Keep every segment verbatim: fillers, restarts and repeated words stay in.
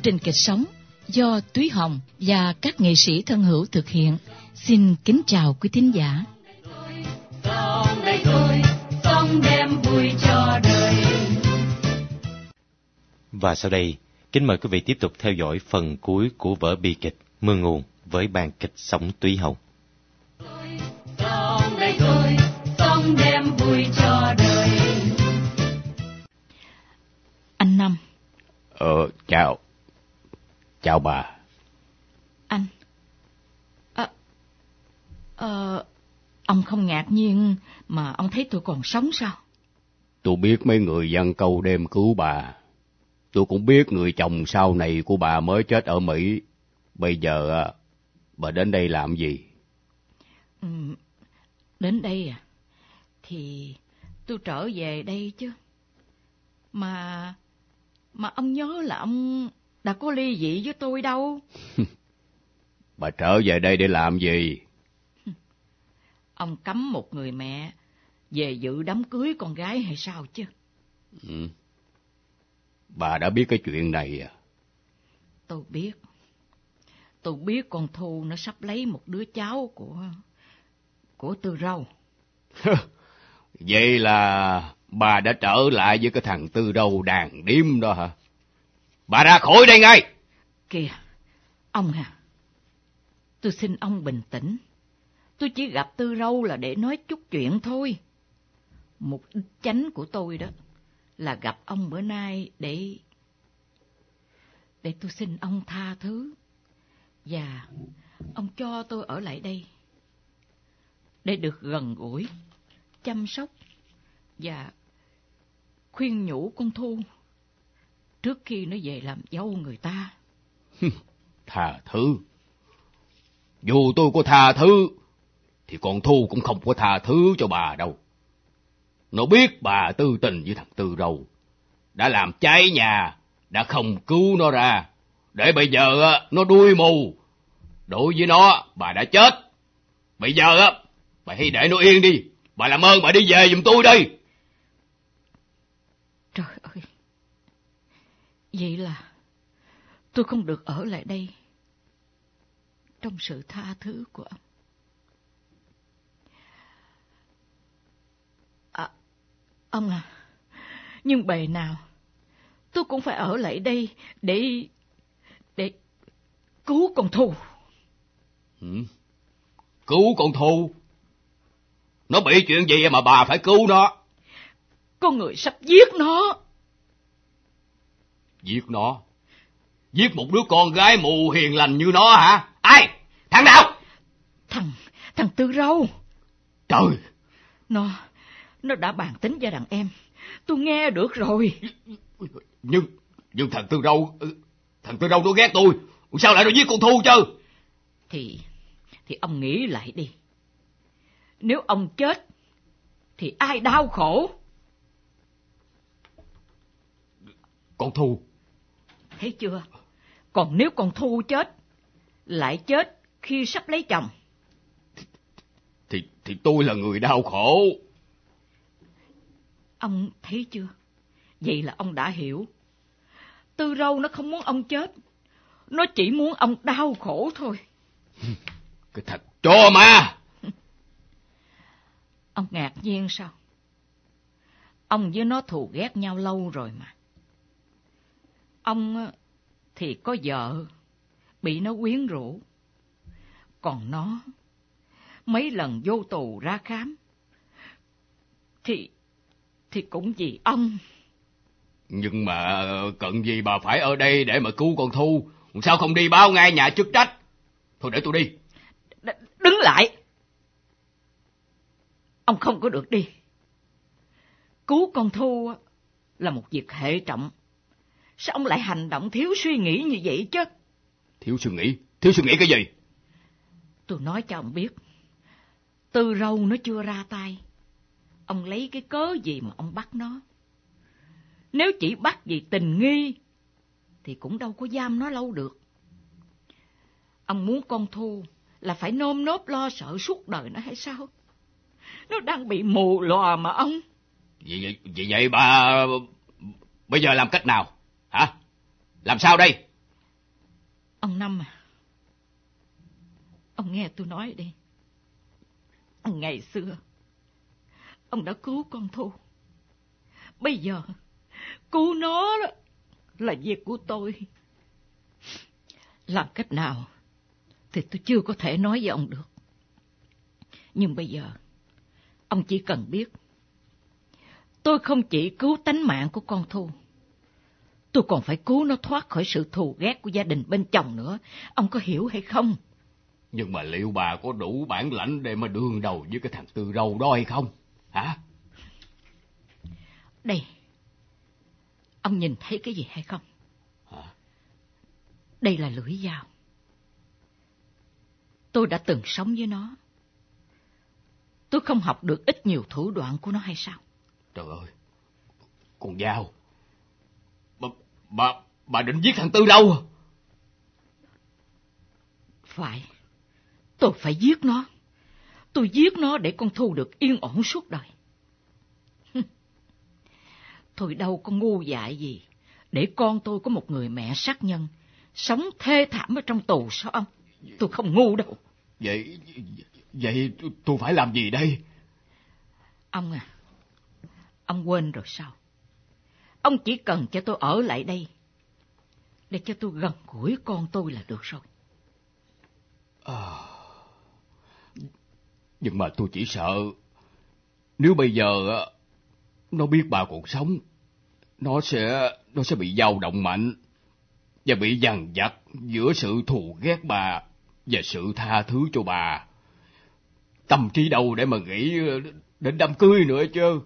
trình kịch sống do Túy Hồng và các nghệ sĩ thân hữu thực hiện. Xin kính chào quý thính giả. Sông đây thôi, sông đem vui cho đời. Và sau đây, kính mời quý vị tiếp tục theo dõi phần cuối của vở bi kịch Mưa Nguồn với ban kịch sống Túy Hồng. Sông đây thôi, sông đem vui cho đời. Anh Năm. Ờ, chào. Chào bà. Anh. À, à, ông không ngạc nhiên mà ông thấy tôi còn sống sao? Tôi biết mấy người giăng câu đem cứu bà. Tôi cũng biết người chồng sau này của bà mới chết ở Mỹ. Bây giờ bà đến đây làm gì? Ừ, đến đây à? Thì tôi trở về đây chứ. Mà... Mà ông nhớ là ông đã có ly dị với tôi đâu. Bà trở về đây để làm gì? Ông cấm một người mẹ về dự đám cưới con gái hay sao chứ? Ừ. Bà đã biết cái chuyện này à? Tôi biết. Tôi biết con Thu nó sắp lấy một đứa cháu của... của Tư Râu. Vậy là bà đã trở lại với cái thằng Tư Râu đàn điếm đó hả? Bà ra khỏi đây ngay! Kìa, ông à, tôi xin ông bình tĩnh. Tôi chỉ gặp Tư Râu là để nói chút chuyện thôi. Mục đích chánh của tôi đó là gặp ông bữa nay để... để tôi xin ông tha thứ. Và ông cho tôi ở lại đây để được gần gũi, chăm sóc và khuyên nhủ con Thu trước khi nó về làm dâu người ta. Tha thứ? Dù tôi có tha thứ thì con Thu cũng không có tha thứ cho bà đâu. Nó biết bà tư tình với thằng Tư Râu, đã làm cháy nhà, đã không cứu nó ra, để bây giờ nó đuôi mù. Đối với nó, bà đã chết. Bây giờ á, bà hãy để nó yên đi. Bà làm ơn bà đi về giùm tôi đi. Trời ơi, vậy là tôi không được ở lại đây trong sự tha thứ của ông. À, ông à, nhưng bề nào tôi cũng phải ở lại đây để để cứu con Thu. Ừ? Cứu con Thu? Nó bị chuyện gì mà bà phải cứu nó? Con người sắp giết nó. Giết nó? Giết một đứa con gái mù hiền lành như nó hả? Ai? Thằng nào? Thằng, thằng Tư Râu. Trời! Nó, nó đã bàn tính với đàn em. Tôi nghe được rồi. Nhưng, nhưng thằng Tư Râu, thằng Tư Râu nó ghét tôi. Sao lại nó giết con Thu chứ? Thì, thì ông nghĩ lại đi. Nếu ông chết, thì ai đau khổ? Con Thu. Thấy chưa? Còn nếu con Thu chết, lại chết khi sắp lấy chồng. Thì, thì, thì tôi là người đau khổ. Ông thấy chưa? Vậy là ông đã hiểu. Tư Râu nó không muốn ông chết. Nó chỉ muốn ông đau khổ thôi. Cái thật chó ma! Ông ngạc nhiên sao? Ông với nó thù ghét nhau lâu rồi mà. Ông thì có vợ, bị nó quyến rũ. Còn nó, mấy lần vô tù ra khám, thì, thì cũng vì ông. Nhưng mà cần gì bà phải ở đây để mà cứu con Thu? Sao không đi báo ngay nhà chức trách? Thôi để tôi đi. Đ- đứng lại! Ông không có được đi. Cứu con Thu là một việc hệ trọng. Sao ông lại hành động thiếu suy nghĩ như vậy chứ? Thiếu suy nghĩ? Thiếu suy nghĩ cái gì? Tôi nói cho ông biết. Tư Râu nó chưa ra tay. Ông lấy cái cớ gì mà ông bắt nó? Nếu chỉ bắt vì tình nghi thì cũng đâu có giam nó lâu được. Ông muốn con Thu là phải nơm nớp lo sợ suốt đời nó hay sao? Nó đang bị mù lòa mà ông. Vậy, vậy, vậy, vậy bà bây giờ làm cách nào? Hả? Làm sao đây? Ông Năm à, ông nghe tôi nói đi. Ngày xưa, ông đã cứu con Thu. Bây giờ, cứu nó đó là việc của tôi. Làm cách nào thì tôi chưa có thể nói với ông được. Nhưng bây giờ, ông chỉ cần biết, tôi không chỉ cứu tánh mạng của con Thu, tôi còn phải cứu nó thoát khỏi sự thù ghét của gia đình bên chồng nữa. Ông có hiểu hay không? Nhưng mà liệu bà có đủ bản lãnh để mà đương đầu với cái thằng Tư Râu đó hay không? Hả? Đây, ông nhìn thấy cái gì hay không? Hả? Đây là lưỡi dao. Tôi đã từng sống với nó. Tôi không học được ít nhiều thủ đoạn của nó hay sao? Trời ơi, con dao. Bà, bà, bà định giết thằng Tư Râu à? Phải, tôi phải giết nó. Tôi giết nó để con Thu được yên ổn suốt đời. Tôi đâu có ngu dại gì để con tôi có một người mẹ sát nhân, sống thê thảm ở trong tù sao ông? Tôi không ngu đâu. Vậy, vậy tôi phải làm gì đây? Ông à, ông quên rồi sao? Ông chỉ cần cho tôi ở lại đây, để cho tôi gần gũi con tôi là được rồi. À, nhưng mà tôi chỉ sợ, nếu bây giờ nó biết bà còn sống, nó sẽ nó sẽ bị dao động mạnh và bị dằn vặt giữa sự thù ghét bà và sự tha thứ cho bà. Tâm trí đâu để mà nghĩ đến đám cưới nữa chứ.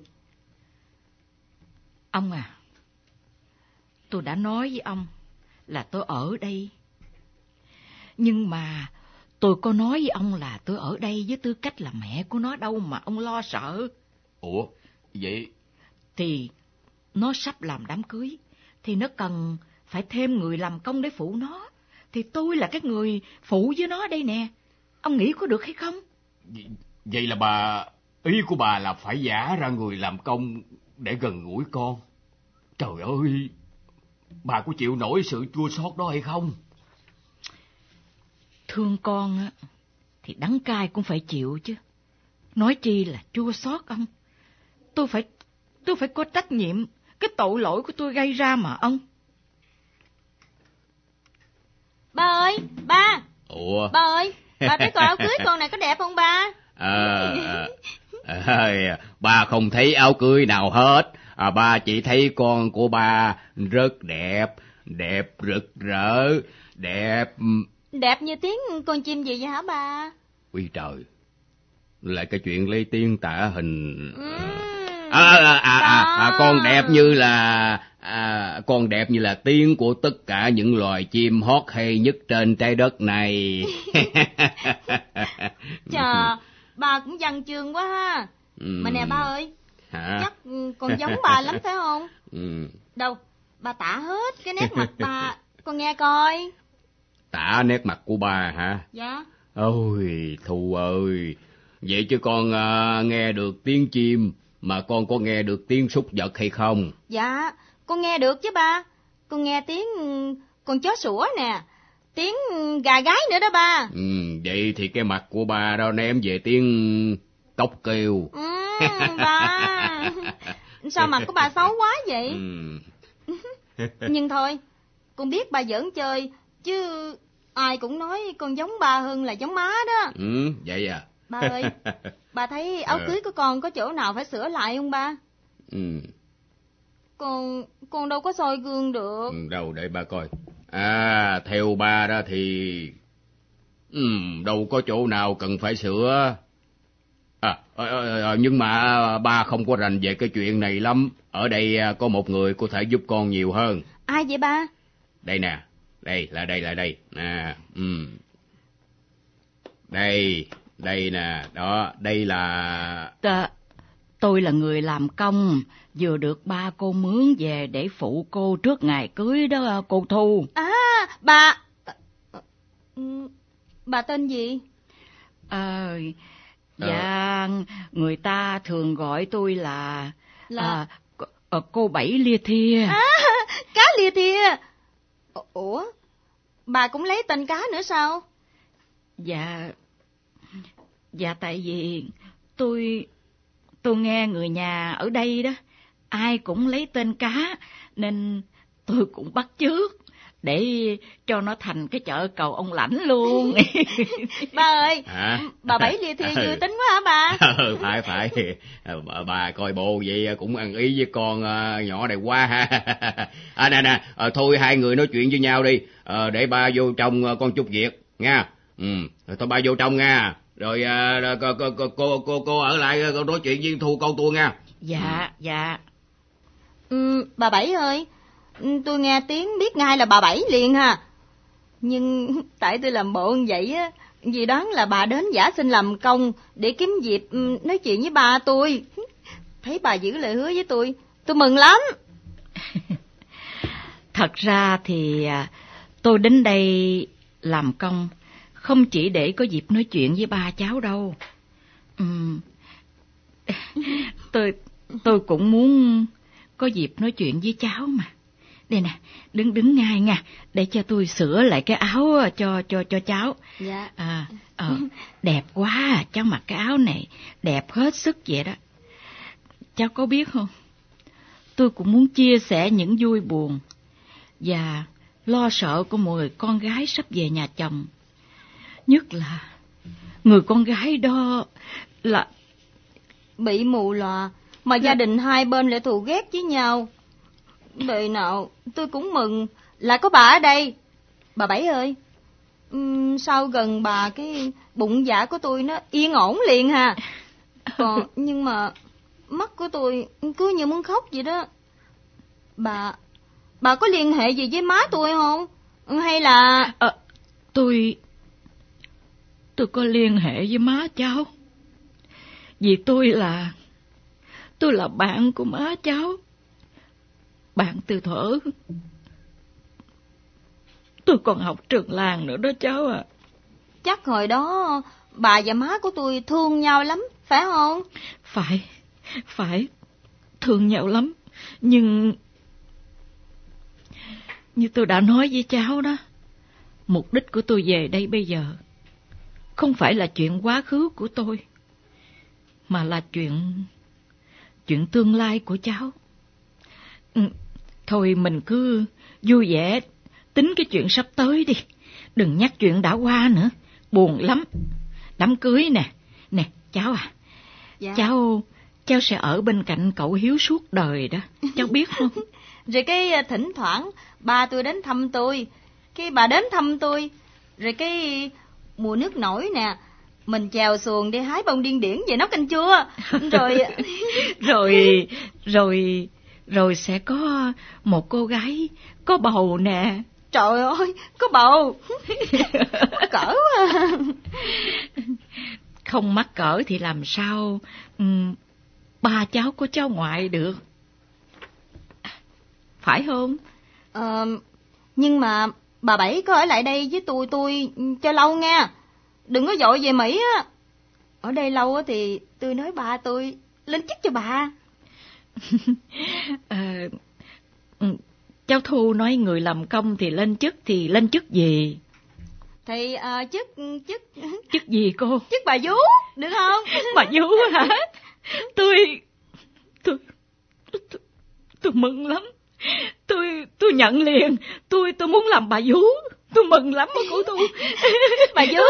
Ông à, tôi đã nói với ông là tôi ở đây. Nhưng mà tôi có nói với ông là tôi ở đây với tư cách là mẹ của nó đâu mà ông lo sợ. Ủa, vậy? Thì nó sắp làm đám cưới, thì nó cần phải thêm người làm công để phụ nó. Thì tôi là cái người phụ với nó đây nè. Ông nghĩ có được hay không? Vậy, vậy là bà, ý của bà là phải giả ra người làm công để gần gũi con. Trời ơi, bà có chịu nổi sự chua xót đó hay không? Thương con á, thì đắng cay cũng phải chịu chứ. Nói chi là chua xót ông. Tôi phải, tôi phải có trách nhiệm cái tội lỗi của tôi gây ra mà ông. Ba ơi, ba. Ủa? Ba ơi, bà thấy quần áo cưới con này có đẹp không ba? À, à, à, ba không thấy áo cưới nào hết. À, ba chỉ thấy con của ba rất đẹp, đẹp rực rỡ, đẹp... Đẹp như tiếng con chim gì vậy hả ba? Ui trời, lại cái chuyện lấy tiếng tả hình... Ừ, à, à, à, à, à, con đẹp như là... À, con đẹp như là tiếng của tất cả những loài chim hót hay nhất trên trái đất này. Chà, bà cũng văn chương quá ha. Ừ. Mà nè ba ơi, Hả? chắc con giống bà lắm phải không? Ừ. Đâu, bà tả hết cái nét mặt bà, con nghe coi. Tả nét mặt của bà hả? Dạ. Ôi, Thu ơi, vậy chứ con à, nghe được tiếng chim, mà con có nghe được tiếng súc vật hay không? Dạ, con nghe được chứ ba. Con nghe tiếng con chó sủa nè, tiếng gà gáy nữa đó ba. Ừ, vậy thì cái mặt của bà đó ném về tiếng cốc kêu. Ừ, ba. Sao mặt của bà xấu quá vậy? Ừ. Nhưng thôi, con biết bà giỡn chơi, chứ ai cũng nói con giống ba hơn là giống má đó. Ừ, vậy à? Ba ơi, bà thấy áo cưới của con có chỗ nào phải sửa lại không ba? Ừ. Con, con đâu có soi gương được. Ừ, đâu, để ba coi. À, theo ba đó thì... Ừ, đâu có chỗ nào cần phải sửa. À, à, à, nhưng mà ba không có rành về cái chuyện này lắm. Ở đây có một người có thể giúp con nhiều hơn. Ai vậy ba? Đây nè, đây, là đây, là đây. À, ừ. Đây, đây nè, đó, đây là... Ta, tôi là người làm công, vừa được ba cô mướn về để phụ cô trước ngày cưới đó cô Thu. À, bà... Bà tên gì? À, dạ, người ta thường gọi tôi là... Là... À, cô Bảy Lia Thia. À, cá lia thia. Ủa, bà cũng lấy tên cá nữa sao? Dạ, dạ tại vì tôi, tôi nghe người nhà ở đây đó, ai cũng lấy tên cá, nên tôi cũng bắt chước, để cho nó thành cái chợ cầu ông Lãnh luôn. Ba ơi, Hả? bà Bảy lia thia vui tính quá hả bà? Ừ, phải phải, bà, bà coi bộ vậy cũng ăn ý với con uh, nhỏ này quá ha. À nè nè, à, thôi hai người nói chuyện với nhau đi, à, để ba vô trong uh, con chút việc nha. Ừ, thôi ba vô trong nha. Rồi uh, cô, cô, cô, cô, cô, cô ở lại cô nói chuyện với Thu con tôi nha. Dạ, ừ. dạ. Ừ, bà Bảy ơi, tôi nghe tiếng biết ngay là bà Bảy liền ha. Nhưng tại tôi làm bộ như vậy á, vì đoán là bà đến giả xin làm công để kiếm dịp nói chuyện với ba tôi. Thấy bà giữ lời hứa với tôi, tôi mừng lắm. Thật ra thì tôi đến đây làm công không chỉ để có dịp nói chuyện với ba cháu đâu. Uhm, tôi tôi cũng muốn có dịp nói chuyện với cháu mà. Đây nè, đứng đứng ngay nha, để cho tôi sửa lại cái áo cho cho cho cháu. Dạ. À, ờ, đẹp quá à, cháu mặc cái áo này đẹp hết sức vậy đó. Cháu có biết không? Tôi cũng muốn chia sẻ những vui buồn và lo sợ của một người con gái sắp về nhà chồng. Nhất là người con gái đó là bị mù lòa, mà gia đình hai bên lại thù ghét với nhau. Đời nào tôi cũng mừng là có bà ở đây. Bà Bảy ơi, um, sao gần bà cái bụng dạ của tôi nó yên ổn liền ha. Còn nhưng mà mắt của tôi cứ như muốn khóc vậy đó. Bà bà có liên hệ gì với má tôi không? Hay là à, tôi tôi có liên hệ với má cháu. Vì tôi là tôi là bạn của má cháu. Bạn từ thuở tôi còn học trường làng nữa đó cháu à. Chắc hồi đó bà và má của tôi thương nhau lắm, phải không? Phải, phải, thương nhau lắm. Nhưng như tôi đã nói với cháu đó, mục đích của tôi về đây bây giờ không phải là chuyện quá khứ của tôi, mà là chuyện chuyện tương lai của cháu. Ừ, thôi mình cứ vui vẻ tính cái chuyện sắp tới đi, đừng nhắc chuyện đã qua nữa, buồn lắm. Đám cưới nè, nè cháu à, dạ. cháu cháu sẽ ở bên cạnh cậu Hiếu suốt đời đó, cháu biết không? Rồi cái thỉnh thoảng ba tôi đến thăm tôi, cái bà đến thăm tôi, rồi cái mùa nước nổi nè, mình chèo xuồng đi hái bông điên điển về nấu canh chua, rồi rồi rồi rồi sẽ có một cô gái có bầu nè. Trời ơi, có bầu. Mắc cỡ quá. Không mắc cỡ thì làm sao um, ba cháu có cháu ngoại được, phải không? Ờ, nhưng mà bà Bảy có ở lại đây với tôi tôi cho lâu nha. Đừng có vội về Mỹ á. Ở đây lâu á thì tôi nói ba tôi lên chức cho bà. ờ, cháu Thu nói người làm công thì lên chức, thì lên chức gì? Thì uh, chức chức chức gì cô? Chức bà vú, được không? Bà vú hả? Tôi tôi tôi, tôi mừng lắm. Tôi tôi nhận liền. Tôi tôi muốn làm bà vú. Tôi mừng lắm đó cô Thu. Bà vú.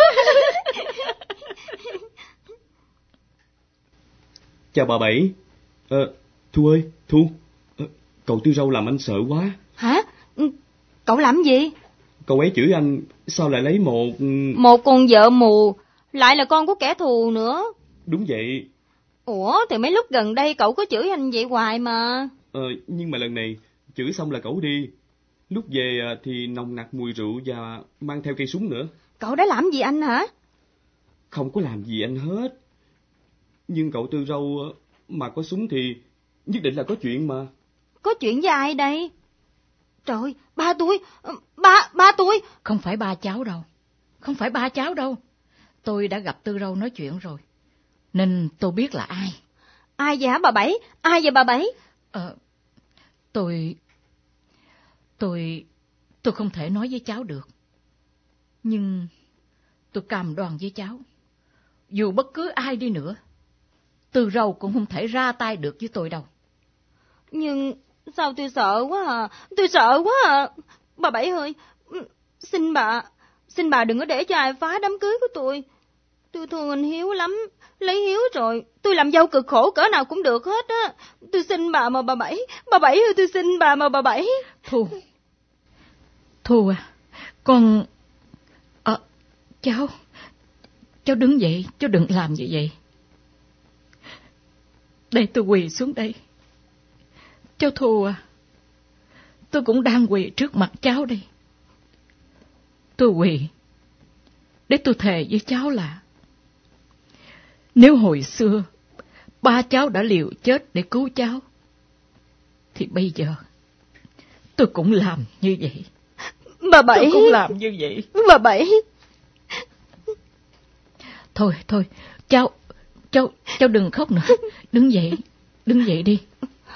Chào bà Bảy. Ờ, Thu ơi, Thu. Ờ, cậu Tư Râu làm anh sợ quá. Hả? Cậu làm gì? Cậu ấy chửi anh, sao lại lấy một... Một con vợ mù, lại là con của kẻ thù nữa. Đúng vậy. Ủa, thì mấy lúc gần đây cậu có chửi anh vậy hoài mà. Ờ, nhưng mà lần này, chửi xong là cậu đi. Lúc về thì nồng nặc mùi rượu và mang theo cây súng nữa. Cậu đã làm gì anh hả? Không có làm gì anh hết. Nhưng cậu Tư Râu mà có súng thì nhất định là có chuyện mà. Có chuyện với ai đây? Trời, ba tôi, ba, ba tôi. Không phải ba cháu đâu, không phải ba cháu đâu. Tôi đã gặp Tư Râu nói chuyện rồi, nên tôi biết là ai. Ai vậy hả bà Bảy? Ai vậy bà Bảy? Ờ, tôi, tôi, tôi không thể nói với cháu được. Nhưng tôi cam đoan với cháu, dù bất cứ ai đi nữa, Tư Râu cũng không thể ra tay được với tôi đâu. Nhưng sao tôi sợ quá à, tôi sợ quá à. Bà Bảy ơi, xin bà, xin bà đừng có để cho ai phá đám cưới của tôi. Tôi thương anh Hiếu lắm, lấy Hiếu rồi, tôi làm dâu cực khổ cỡ nào cũng được hết á. Tôi xin bà mà bà Bảy, bà Bảy ơi tôi xin bà mà bà Bảy. Thu, Thu à, con... À, cháu, cháu đứng dậy, cháu đừng làm như vậy. Đây tôi quỳ xuống đây. Cháu Thu à, tôi cũng đang quỳ trước mặt cháu đây. Tôi quỳ để tôi thề với cháu là nếu hồi xưa ba cháu đã liều chết để cứu cháu, thì bây giờ tôi cũng làm như vậy. Bà Bảy, tôi cũng làm như vậy. Bà Bảy. Thôi, thôi, cháu, cháu, cháu đừng khóc nữa. Đứng dậy, đứng dậy đi.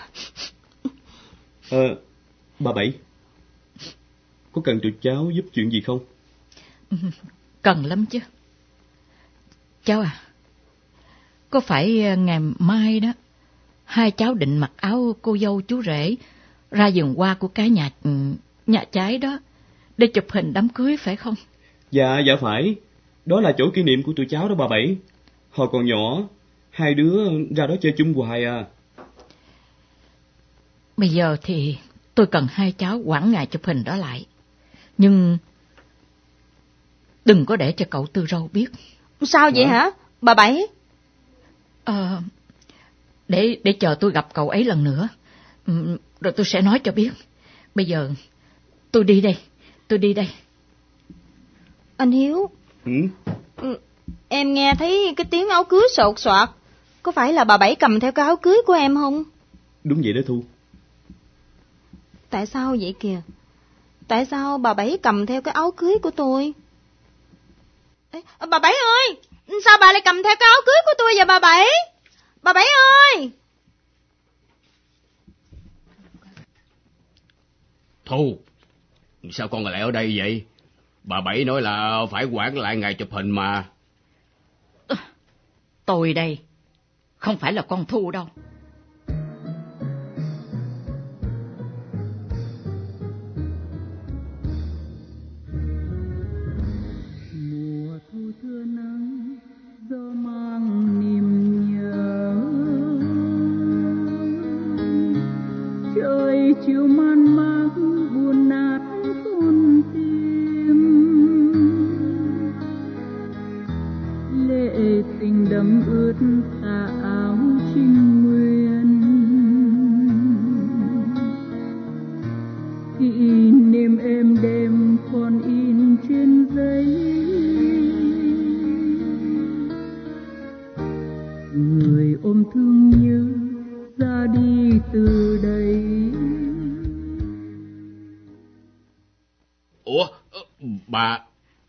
Ờ, bà Bảy, có cần tụi cháu giúp chuyện gì không? Cần lắm chứ. Cháu à, có phải ngày mai đó, hai cháu định mặc áo cô dâu chú rể ra vườn hoa của cái nhà nhà trái đó để chụp hình đám cưới phải không? Dạ, dạ phải. Đó là chỗ kỷ niệm của tụi cháu đó bà Bảy. Hồi còn nhỏ, hai đứa ra đó chơi chung hoài à. Bây giờ thì tôi cần hai cháu quản ngày chụp hình đó lại. Nhưng đừng có để cho cậu Tư Râu biết. Sao vậy hả, hả? Bà Bảy? Ờ, để, để chờ tôi gặp cậu ấy lần nữa, rồi tôi sẽ nói cho biết. Bây giờ tôi đi đây, tôi đi đây. Anh Hiếu, ừ? Ừ, em nghe thấy cái tiếng áo cưới sột soạt. Có phải là bà Bảy cầm theo cái áo cưới của em không? Đúng vậy đó Thu. Tại sao vậy kìa? Tại sao bà Bảy cầm theo cái áo cưới của tôi? Ê, bà Bảy ơi, sao bà lại cầm theo cái áo cưới của tôi vậy bà Bảy? Bà Bảy ơi! Thu, sao con lại ở đây vậy? Bà Bảy nói là phải quản lại ngày chụp hình mà. Tôi đây, không phải là con Thu đâu. Mùa thu thưa nắng, gió mang niềm nhớ. Trời chiều man mác buồn nát con tim. Lệ tình đẫm ướt tà áo trinh nguyên. Kỷ niệm êm đềm còn in trên giấy. Người ôm thương nhớ ra đi từ đây. Ủa, bà...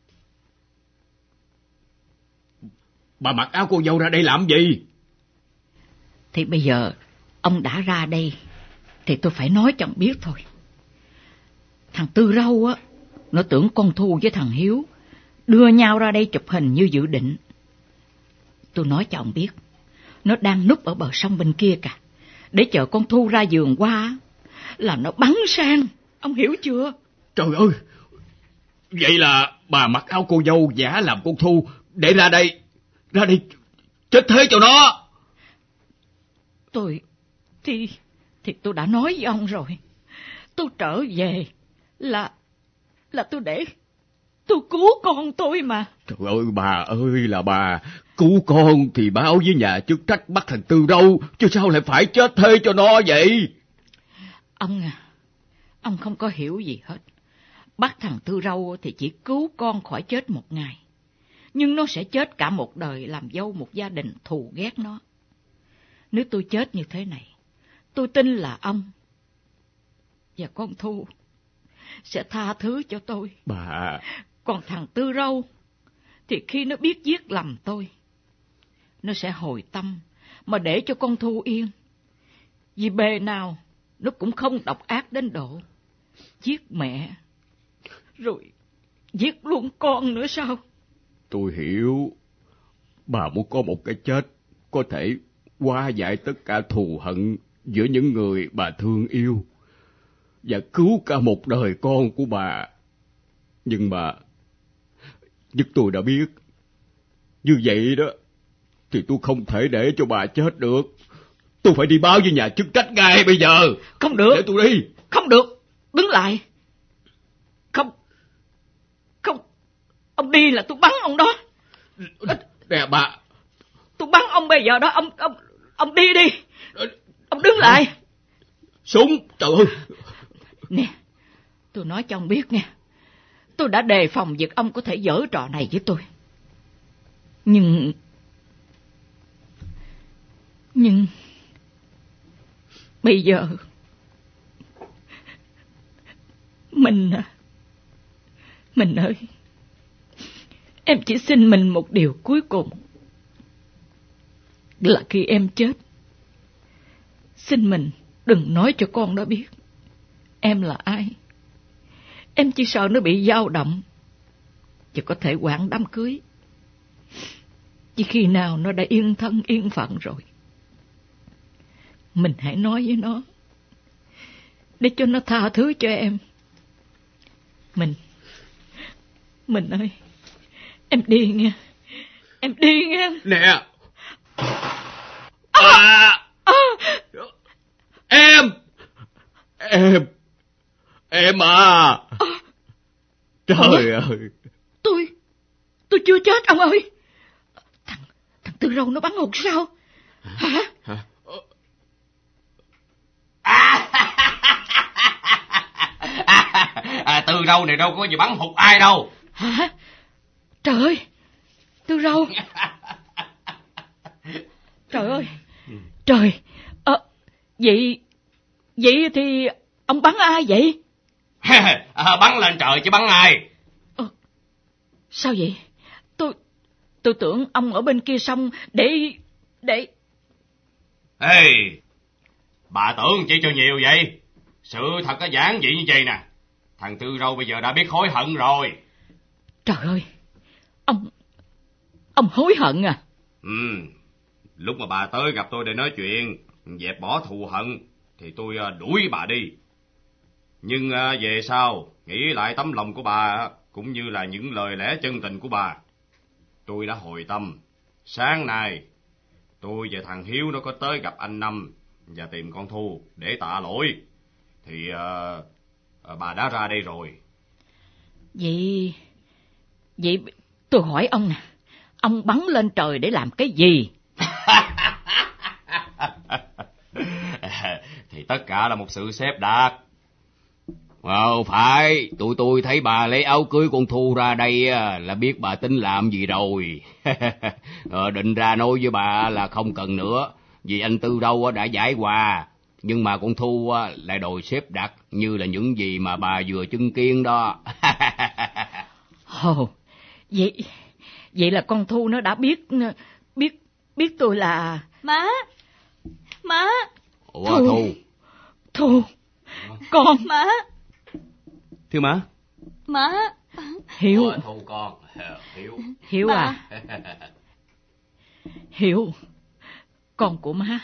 Bà mặc áo cô dâu ra đây làm gì? Thì bây giờ ông đã ra đây thì tôi phải nói cho ông biết thôi. Thằng Tư Râu á, nó tưởng con Thu với thằng Hiếu đưa nhau ra đây chụp hình như dự định. Tôi nói cho ông biết, nó đang núp ở bờ sông bên kia cả, để chờ con Thu ra vườn hoa là nó bắn sang, ông hiểu chưa? Trời ơi, vậy là bà mặc áo cô dâu giả làm con Thu để ra đây, ra đây chết thế cho nó. Tôi, thì, thì tôi đã nói với ông rồi, tôi trở về là, là tôi để, tôi cứu con tôi mà. Trời ơi, bà ơi là bà, cứu con thì báo với nhà chức trách bắt thằng Tư Râu, chứ sao lại phải chết thê cho nó vậy? Ông à, ông không có hiểu gì hết. Bắt thằng Tư Râu thì chỉ cứu con khỏi chết một ngày, nhưng nó sẽ chết cả một đời làm dâu một gia đình thù ghét nó. Nếu tôi chết như thế này, tôi tin là ông và con Thu sẽ tha thứ cho tôi. Bà... Còn thằng Tư Râu thì khi nó biết giết lầm tôi, nó sẽ hồi tâm mà để cho con Thu yên. Vì bề nào nó cũng không độc ác đến độ giết mẹ rồi giết luôn con nữa sao? Tôi hiểu. Bà muốn có một cái chết có thể hóa giải tất cả thù hận giữa những người bà thương yêu và cứu cả một đời con của bà. Nhưng mà nhưng tôi đã biết như vậy đó thì tôi không thể để cho bà chết được. Tôi phải đi báo với nhà chức trách ngay bây giờ. Không được. Để tôi đi. Không được. Đứng lại. Không. Không. Ông đi là tôi bắn ông đó. Nè bà. Tôi bắn ông bây giờ đó. Ông ông ông đi đi. Ông đứng lại. Súng. Trời ơi. Nè. Tôi nói cho ông biết nha. Tôi đã đề phòng việc ông có thể giở trò này với tôi. Nhưng... Nhưng... Bây giờ... Mình à... Mình ơi... Em chỉ xin mình một điều cuối cùng. Là khi em chết, xin mình đừng nói cho con nó biết em là ai. Em chỉ sợ nó bị dao động và có thể hoãn đám cưới. Chỉ khi nào nó đã yên thân yên phận rồi, mình hãy nói với nó để cho nó tha thứ cho em. Mình Mình ơi, em đi nghe. Em đi nghe. Nè. À. À. Em. Em. Em à. À. Trời ơi. Tôi Tôi chưa chết ông ơi. Thằng Thằng Tư Râu nó bắn hụt sao? Hả? Hả? À. À, Tư Râu này đâu có gì bắn hụt ai đâu. Hả? Trời ơi. Tư Râu. Trời ơi. Trời. Ờ, vậy Vậy thì ông bắn ai vậy? À, bắn lên trời chứ bắn ai. Ờ, sao vậy? Tôi Tôi tưởng ông ở bên kia sông để Để Ê, bà tưởng chỉ cho nhiều vậy? Sự thật có giản dị như vậy nè. Thằng Tư Râu bây giờ đã biết hối hận rồi. Trời ơi. Ông Ông hối hận à? Ừ. Lúc mà bà tới gặp tôi để nói chuyện dẹp bỏ thù hận thì tôi đuổi bà đi. Nhưng về sau nghĩ lại tấm lòng của bà cũng như là những lời lẽ chân tình của bà, tôi đã hồi tâm. Sáng nay tôi và thằng Hiếu nó có tới gặp anh Năm và tìm con Thu để tạ lỗi. Thì uh, bà đã ra đây rồi. Vậy Vậy tôi hỏi ông nè, ông bắn lên trời để làm cái gì? Thì tất cả là một sự xếp đặt. Ờ, phải, tụi tôi thấy bà lấy áo cưới con Thu ra đây là biết bà tính làm gì rồi. ờ, định ra nói với bà là không cần nữa, vì anh Tư Râu đã giải hòa. Nhưng mà con Thu lại đòi xếp đặt như là những gì mà bà vừa chứng kiến đó. Ồ, vậy vậy là con Thu nó đã biết biết biết tôi là má má Ủa, Thu Thu, Thu con má Thưa má. Má Hiếu. Ủa, Thu con. Hiếu. Hiếu à. Hiếu, con của má.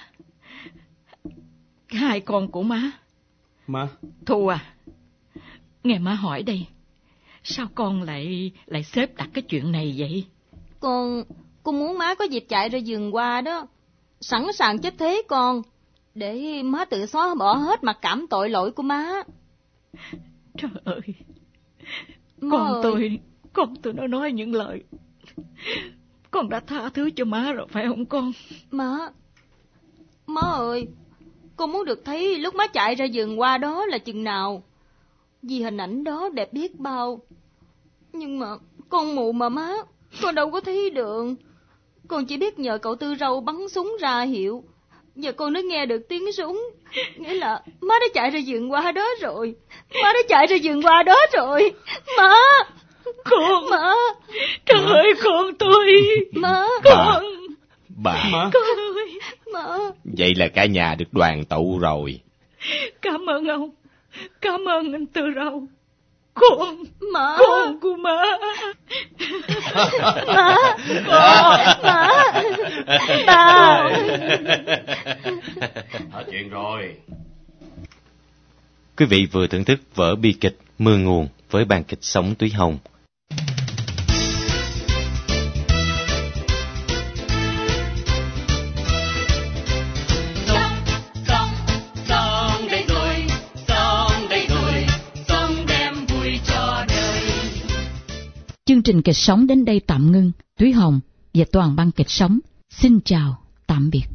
Hai con của má. Má. Thu à, nghe má hỏi đây, sao con lại lại xếp đặt cái chuyện này vậy? Con con muốn má có dịp chạy ra vườn hoa đó, sẵn sàng chết thế con, để má tự xóa bỏ hết mặc cảm tội lỗi của má. Trời ơi, Má con ơi. tôi, con tôi nó nói những lời. Con đã tha thứ cho má rồi phải không con? Má, má ơi, con muốn được thấy lúc má chạy ra vườn hoa đó là chừng nào. Vì hình ảnh đó đẹp biết bao. Nhưng mà con mù mà má, con đâu có thấy đường. Con chỉ biết nhờ cậu Tư Râu bắn súng ra hiệu. Giờ con đã nghe được tiếng súng, nghĩa là má đã chạy ra vườn hoa đó rồi. Má đã chạy ra vườn hoa đó rồi. Má, Con, má, trời ơi con tôi. má, Bà, bà, Má. Con ơi, má. vậy là cả nhà được đoàn tụ rồi. Cảm ơn ông, cảm ơn anh Tư Râu. Con, Má. con của má. Má, con, má. Ba. Hết chuyện rồi. Quý vị vừa thưởng thức vở bi kịch Mưa Nguồn với ban kịch Sống Túy Hồng. Chương trình kịch sống đến đây tạm ngưng. Thúy Hồng và toàn ban kịch sống xin chào, tạm biệt.